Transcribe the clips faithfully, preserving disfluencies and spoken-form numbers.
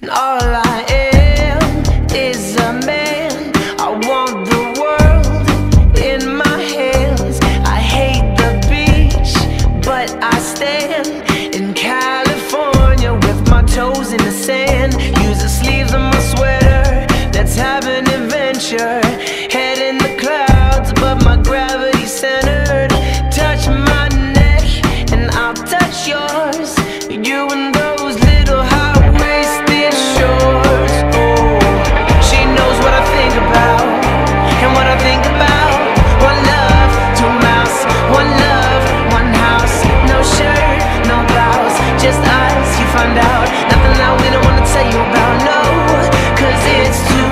All I am is a man. I want the world in my hands. I hate the beach, but I stand in California with my toes in the sand. Use the sleeves of my sweater, let's have an adventure. Head in the clouds, but my gravity's centered. Touch my neck and I'll touch yours. You and those little high-waisted shorts. Oh, she knows what I think about, and what I think about. One love, two mouths. One love, one house. No shirt, no blouse, just us, you find out. Nothing that we don't wanna tell you about, no, cause it's too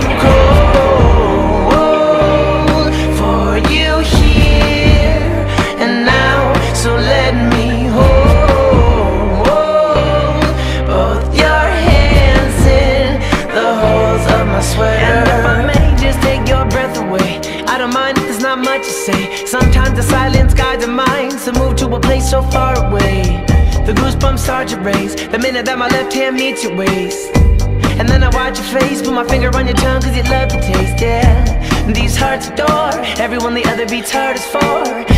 cold for you here and now. So let me hold both your hands in the holes of my sweater. And if I may just take your breath away, I don't mind if there's not much to say. Sometimes the silence guides our minds to move to a place so far away. The goosebumps start to raise the minute that my left hand meets your waist. And then I watch your face, put my finger on your tongue cause you love the taste, yeah. These hearts adore everyone the other beats hardest for.